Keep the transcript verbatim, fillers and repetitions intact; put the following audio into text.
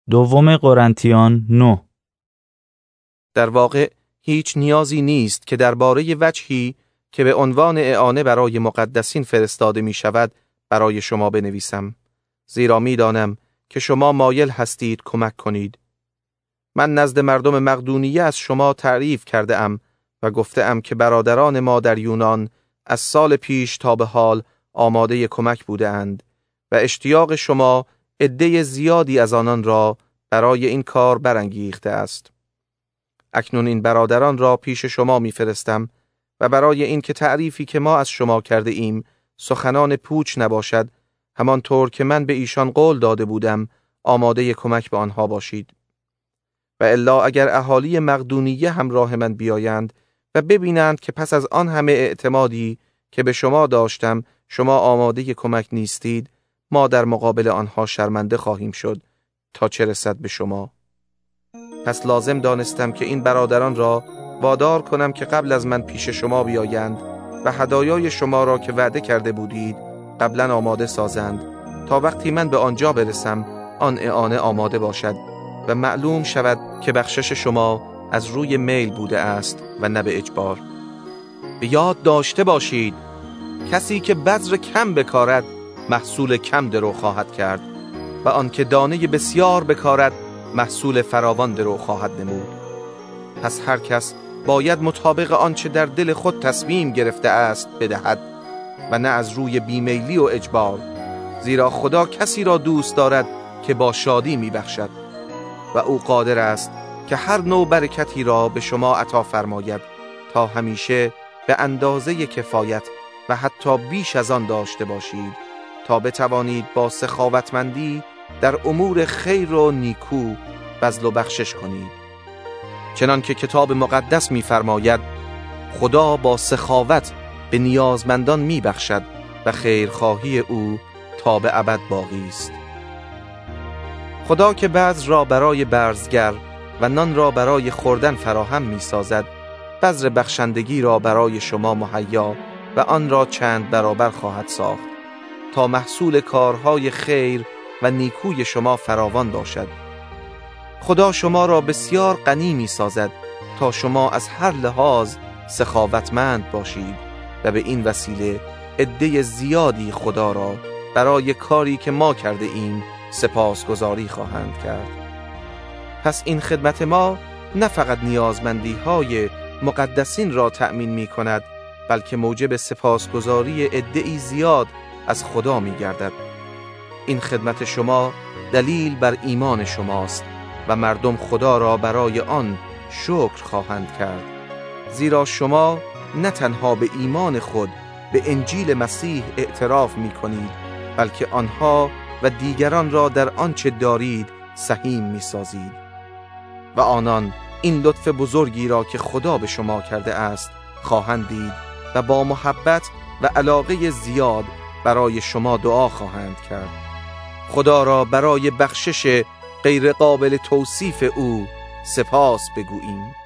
دوم قرنتیان نه. در واقع هیچ نیازی نیست که درباره وجهی که به عنوان اعانه برای مقدسین فرستاده می شود برای شما بنویسم، زیرا می دانم که شما مایل هستید کمک کنید. من نزد مردم مقدونیه از شما تعریف کرده ام و گفته ام که برادران ما در یونان از سال پیش تا به حال آماده کمک بوده اند و اشتیاق شما عده زیادی از آنان را برای این کار برانگیخته است. اکنون این برادران را پیش شما میفرستم و برای این که تعریفی که ما از شما کرده ایم سخنان پوچ نباشد، همانطور که من به ایشان قول داده بودم آماده کمک به آنها باشید. و الا اگر اهالی مقدونیه همراه من بیایند و ببینند که پس از آن همه اعتمادی که به شما داشتم شما آماده کمک نیستید، ما در مقابل آنها شرمنده خواهیم شد تا چه رسد به شما. پس لازم دانستم که این برادران را وادار کنم که قبل از من پیش شما بیایند و هدایای شما را که وعده کرده بودید قبلا آماده سازند تا وقتی من به آنجا برسم آن اعانه آماده باشد و معلوم شود که بخشش شما از روی میل بوده است و نه به اجبار. به یاد داشته باشید کسی که بذر کم بکارد محصول کم درو خواهد کرد و آن که دانه بسیار بکارد محصول فراوان درو خواهد نمود. پس هر کس باید مطابق آنچه در دل خود تصمیم گرفته است بدهد و نه از روی بیمیلی و اجبار، زیرا خدا کسی را دوست دارد که با شادی میبخشد و او قادر است که هر نوع برکتی را به شما عطا فرماید تا همیشه به اندازه کفایت و حتی بیش از آن داشته باشید تا بتوانید با سخاوتمندی در امور خیر و نیکو بذل و بخشش کنید. چنان که کتاب مقدس می‌فرماید خدا با سخاوت به نیازمندان می‌بخشد و خیرخواهی او تا به ابد باقی است. خدا که بذر را برای برزگر و نان را برای خوردن فراهم می‌سازد، بذر بخشندگی را برای شما مهیا و آن را چند برابر خواهد ساخت تا محصول کارهای خیر و نیکوی شما فراوان باشد. خدا شما را بسیار غنی می سازد تا شما از هر لحاظ سخاوتمند باشید و به این وسیله عده زیادی خدا را برای کاری که ما کرده ایم سپاسگزاری خواهند کرد. پس این خدمت ما نه فقط نیازمندی های مقدسین را تأمین می کند، بلکه موجب سپاسگزاری عده‌ای زیاد از خدا می گردد. این خدمت شما دلیل بر ایمان شماست و مردم خدا را برای آن شکر خواهند کرد، زیرا شما نه تنها به ایمان خود به انجیل مسیح اعتراف می کنید، بلکه آنها و دیگران را در آنچه دارید سهیم می سازید و آنان این لطف بزرگی را که خدا به شما کرده است خواهند دید و با محبت و علاقه زیاد برای شما دعا خواهند کرد. خدا را برای بخشش غیر قابل توصیف او سپاس بگوییم.